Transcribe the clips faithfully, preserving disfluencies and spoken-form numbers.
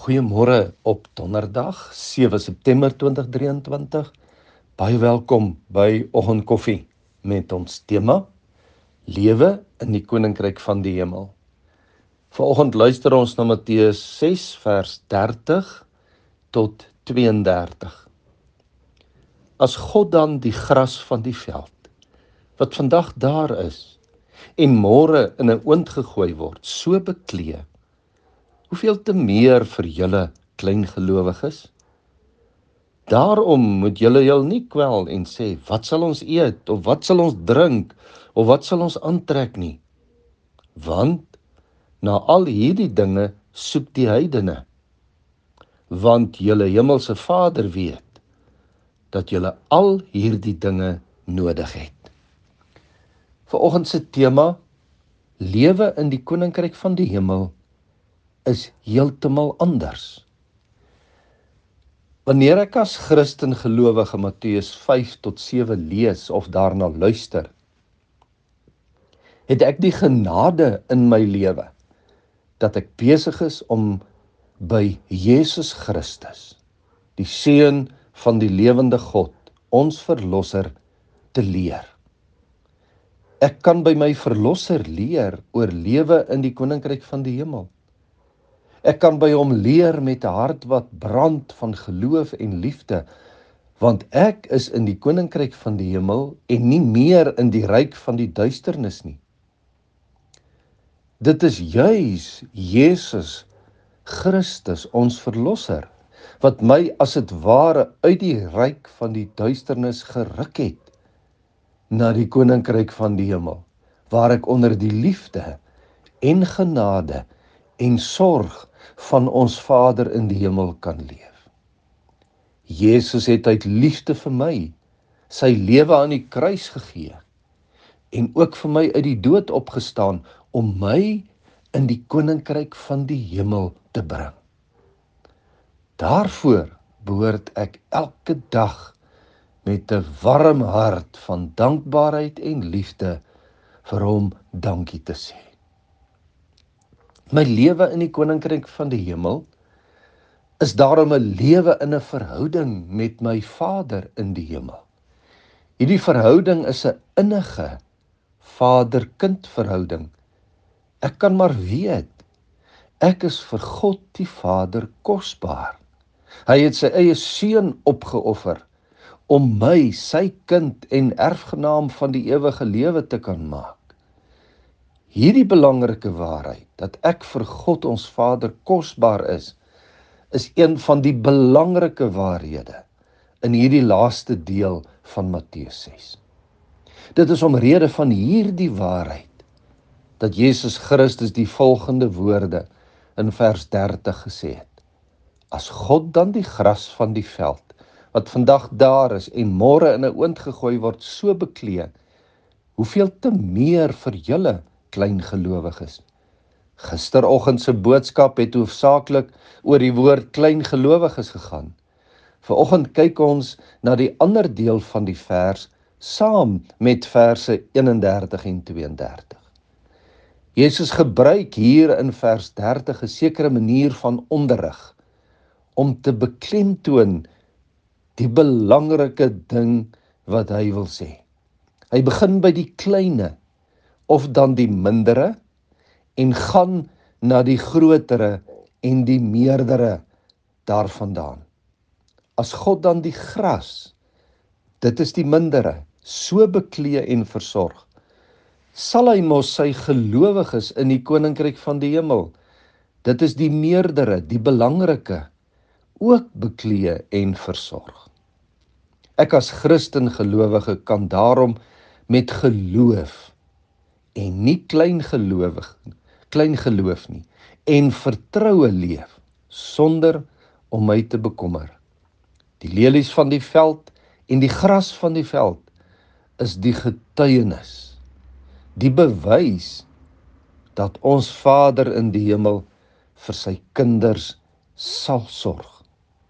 Goeiemôre op donderdag, sewe September twintig drieëntwintig. Baie welkom by Oggendkoffie met ons tema Lewe in die Koninkryk van die Hemel. Vanoggend luister ons na Matteus ses vers dertig tot tweeëndertig. As God dan die gras van die veld, wat vandag daar is, en môre in 'n oond gegooi word, so beklee, hoeveel te meer vir julle kleingelowiges? Daarom moet julle jou nie kwel en sê, wat sal ons eet, of wat sal ons drink, of wat sal ons aantrek nie? Want na al hierdie dinge soek die heidene. Want julle hemelse Vader weet, dat julle al hierdie dinge nodig het. Vanoggend se tema, lewe in die Koninkryk van die Hemel, is heeltemal anders. Wanneer ek as Christen gelowige Matteus vyf tot sewe lees of daarna luister, het ek die genade in my lewe, dat ek besig is om by Jesus Christus, die Seun van die lewende God, ons Verlosser, te leer. Ek kan by my Verlosser leer oor lewe in die Koninkryk van die Hemel. Ek kan by hom leer met 'n hart wat brand van geloof en liefde, want ek is in die Koninkryk van die Hemel en nie meer in die ryk van die duisternis nie. Dit is juis Jesus Christus, ons Verlosser, wat my as het ware uit die ryk van die duisternis geruk het, na die Koninkryk van die Hemel, waar ek onder die liefde en genade en sorg van ons Vader in die hemel kan leef. Jesus het uit liefde vir my sy lewe aan die kruis gegee en ook vir my uit die dood opgestaan om my in die Koninkryk van die Hemel te bring. Daarvoor behoort ek elke dag met 'n warm hart van dankbaarheid en liefde vir hom dankie te sê. My lewe in die Koninkryk van die Hemel is daarom 'n lewe in 'n verhouding met my Vader in die hemel. Hierdie verhouding is 'n innige vader-kind verhouding. Ek kan maar weet, ek is vir God die Vader kosbaar. Hy het sy eie seun opgeoffer om my, sy kind en erfgenaam van die ewige lewe te kan maak. Hierdie belangrike waarheid, dat ek vir God ons Vader kosbaar is, is een van die belangrike waarhede in hierdie laaste deel van Matteus ses. Dit is omrede van hierdie waarheid, dat Jesus Christus die volgende woorde in vers dertig gesê het. As God dan die gras van die veld, wat vandag daar is en môre in 'n oond gegooi word, so beklee, hoeveel te meer vir julle kleingelowiges. Gisteroggend se boodskap het hoofsaaklik oor die woord kleingelowiges gegaan. Vanoggend kyk ons na die ander deel van die vers, saam met verse eenendertig en tweeëndertig. Jesus gebruik hier in vers dertig 'n sekere manier van onderrig, om te beklemtoon die belangrike ding wat hy wil sê. Hy begin by die kleine, of dan die mindere, en gaan na die grotere en die meerdere daarvandaan. As God dan die gras, dit is die mindere, so beklee en versorg, sal hy mos sy gelowiges in die Koninkryk van die Hemel, dit is die meerdere, die belangrike, ook beklee en versorg. Ek as Christen gelowige kan daarom met geloof en nie kleingelowig, kleingeloof nie, en vertroue leef, sonder om my te bekommer. Die lelies van die veld en die gras van die veld is die getuienis, die bewys dat ons Vader in die hemel vir sy kinders sal sorg.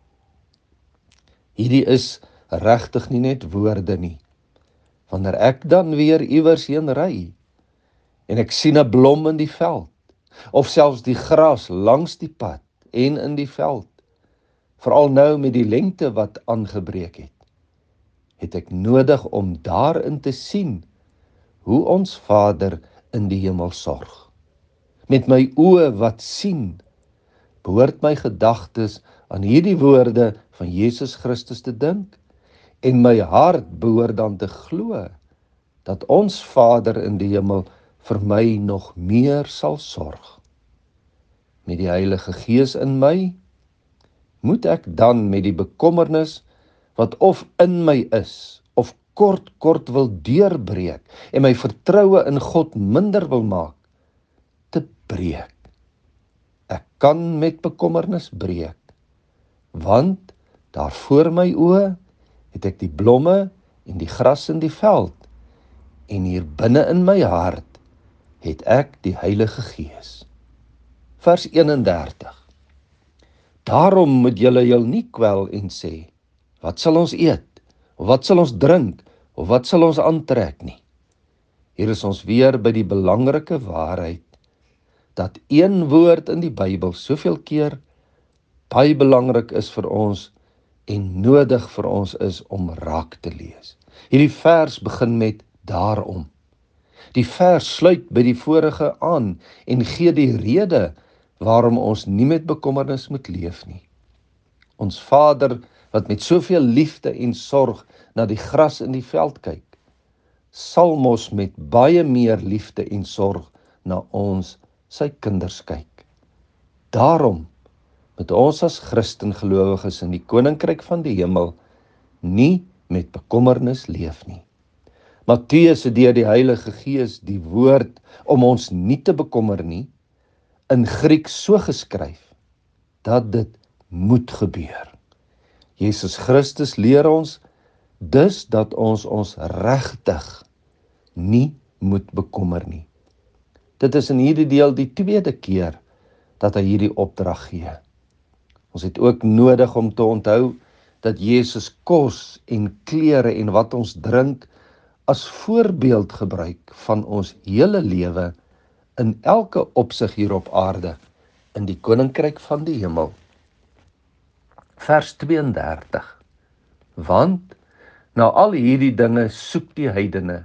Hierdie is regtig nie net woorde nie. Wanneer ek dan weer iewers heen ry, en ek sien 'n blom in die veld, of selfs die gras langs die pad, en in die veld, veral nou met die lengte wat aangebreek het, het ek nodig om daarin te sien hoe ons Vader in die hemel sorg. Met my oë wat sien, behoort my gedagtes aan hierdie woorde van Jesus Christus te dink, en my hart behoort dan te glo, dat ons Vader in die hemel vir my nog meer sal sorg. Met die Heilige Gees in my, moet ek dan met die bekommernis wat of in my is, of kort kort wil deurbreek, en my vertroue in God minder wil maak, te breek. Ek kan met bekommernis breek, want daar voor my oë het ek die blomme en die gras in die veld, en hier binne in my hart het ek die Heilige Gees. Vers eenendertig. Daarom moet julle jul nie kwel en sê, wat sal ons eet, of wat sal ons drink, of wat sal ons aantrek nie. Hier is ons weer by die belangrike waarheid, dat een woord in die Bybel soveel keer baie belangrik is vir ons, en nodig vir ons is om raak te lees. Hierdie vers begin met daarom. Die vers sluit by die vorige aan en gee die rede waarom ons nie met bekommernis moet leef nie. Ons Vader wat met soveel liefde en sorg na die gras in die veld kyk, sal mos met baie meer liefde en sorg na ons, sy kinders, kyk. Daarom moet ons as Christen gelowiges in die koninkryk van die hemel nie met bekommernis leef nie. Matteus het deur die Heilige Gees die woord om ons nie te bekommer nie, in Grieks so geskryf, dat dit moet gebeur. Jesus Christus leer ons dus dat ons ons regtig nie moet bekommer nie. Dit is in hierdie deel die tweede keer dat hy hierdie opdrag gee. Ons het ook nodig om te onthou dat Jesus kos en klere en wat ons drink as voorbeeld gebruik van ons hele lewe in elke opsig hier op aarde, in die koninkryk van die hemel. Vers tweeëndertig. Want na al hierdie dinge soek die heidene,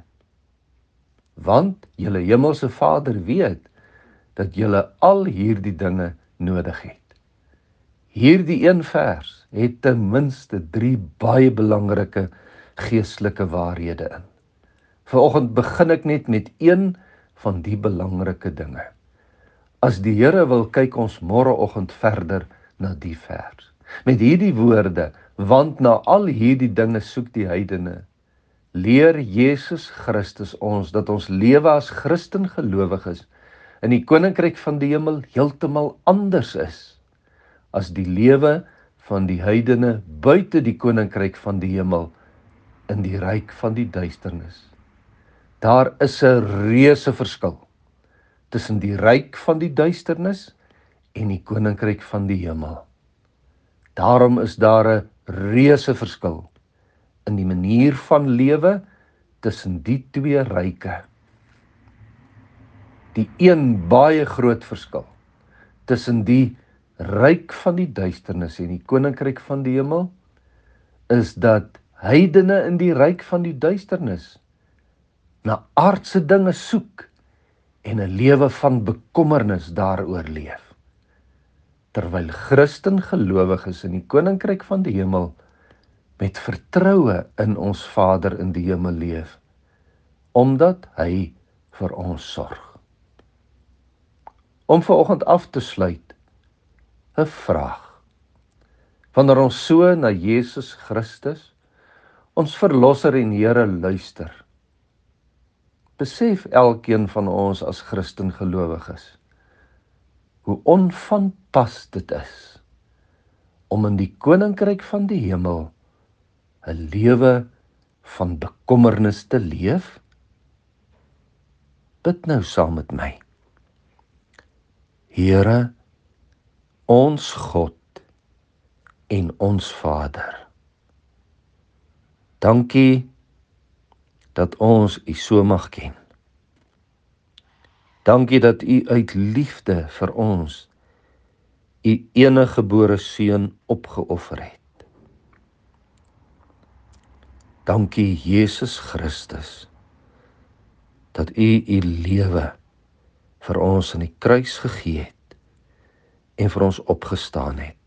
want julle hemelse Vader weet dat julle al hierdie dinge nodig het. Hierdie een vers het ten minste drie baie belangrike geestelike waarhede in. Vanoggend begin ek net met een van die belangrike dinge. As die Here wil, kyk ons môreoggend verder na die vers. Met hierdie woorde, want na al hierdie dinge soek die heidene, leer Jesus Christus ons dat ons lewe as Christen gelowiges in die koninkryk van die hemel heeltemal anders is as die lewe van die heidene buite die koninkryk van die hemel in die ryk van die duisternis. Daar is 'n reuse verskil tussen die ryk van die duisternis en die koninkryk van die hemel. Daarom is daar 'n reuse verskil in die manier van lewe tussen die twee ryke. Die een baie groot verskil tussen die ryk van die duisternis en die koninkryk van die hemel is dat heidene in die ryk van die duisternis na aardse dinge soek en 'n lewe van bekommernis daaroor leef. Terwyl Christen gelowiges in die koninkryk van die hemel met vertroue in ons Vader in die hemel leef, omdat hy vir ons sorg. Om vanoggend af te sluit, 'n vraag. Wanneer ons so na Jesus Christus, ons Verlosser en Here, luister, besef elkeen van ons as Christen gelowiges hoe onvanpas dit is om in die koninkryk van die hemel 'n lewe van bekommernis te leef? Bid nou saam met my. Here, ons God en ons Vader, dankie dat ons U so mag ken. Dankie dat U uit liefde vir ons U eniggebore seun opgeoffer het. Dankie Jesus Christus, dat U U lewe vir ons in die kruis gegee het en vir ons opgestaan het.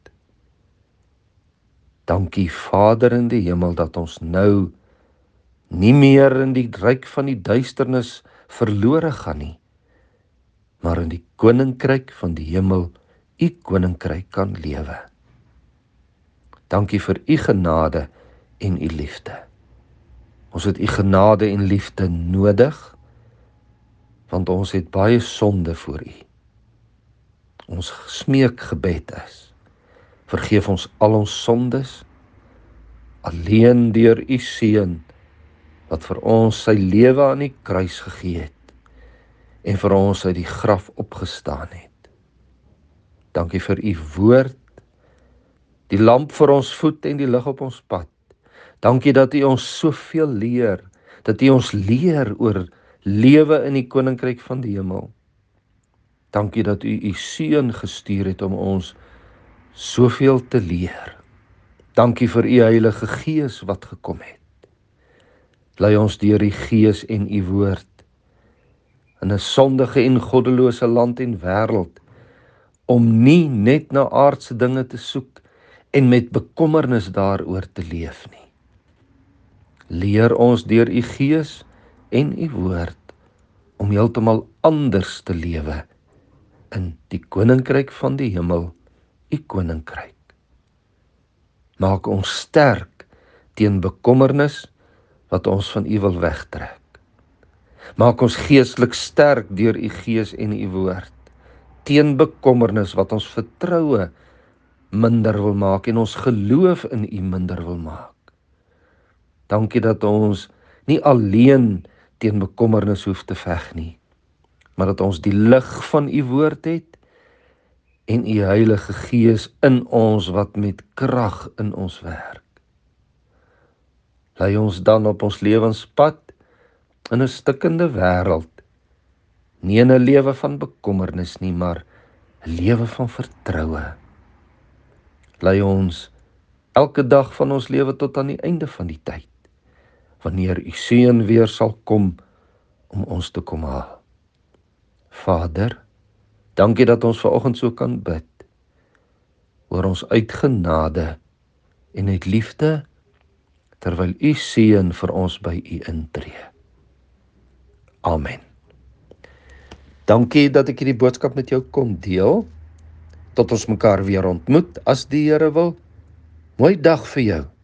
Dankie Vader in die hemel dat ons nou nie meer in die ryk van die duisternis verlore gaan nie, maar in die koninkryk van die hemel, U koninkryk kan lewe. Dankie vir U genade en U liefde. Ons het U genade en liefde nodig, want ons het baie sonde voor U. Ons smeekgebed is, vergeef ons al ons sondes, alleen deur U seun, wat vir ons sy lewe aan die kruis gegee het, en vir ons uit die graf opgestaan het. Dankie vir U woord, die lamp vir ons voet en die lig op ons pad. Dankie dat U ons soveel leer, dat U ons leer oor lewe in die koninkryk van die hemel. Dankie dat U U seun gestuur het om ons soveel te leer. Dankie vir U Heilige Gees wat gekom het. Lei ons deur die Gees en U woord in 'n sondige en goddelose land en wêreld, om nie net na aardse dinge te soek en met bekommernis daaroor te leef nie. Leer ons deur U Gees en U woord om heeltemal anders te lewe in die koninkryk van die hemel, U koninkryk. Maak ons sterk teen bekommernis wat ons van U wil wegtrek. Maak ons geestelik sterk deur U Gees en U woord, teen bekommernis wat ons vertroue minder wil maak en ons geloof in U minder wil maak. Dankie dat ons nie alleen teen bekommernis hoef te veg nie, maar dat ons die lig van U woord het en U Heilige Gees in ons wat met krag in ons werk. Lei ons dan op ons lewenspad in 'n stikkende wêreld, nie in 'n lewe van bekommernis nie, maar 'n lewe van vertroue. Lei ons elke dag van ons lewe tot aan die einde van die tyd, wanneer U seun weer sal kom om ons te kom haal. Vader, dankie dat ons vanoggend so kan bid, oor ons uit genade en uit liefde, terwyl U seun vir ons by U intree. Amen. Dankie dat ek hierdie boodskap met jou kon deel. Tot ons mekaar weer ontmoet, as die Here wil. Mooi dag vir jou.